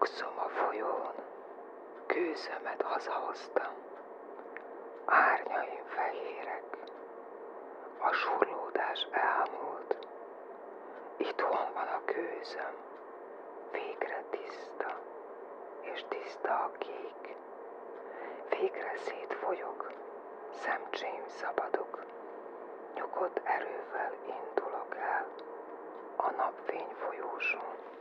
Nyugszom a folyón, gőzömet hazahoztam. Árnyaim fehérek, a surlódás elmúlt. Itthon van a gőzöm, végre tiszta, és tiszta a kék. Végre szétfolyok, szemcseim szabadok. Nyugodt erővel indulok el a napfény folyóson.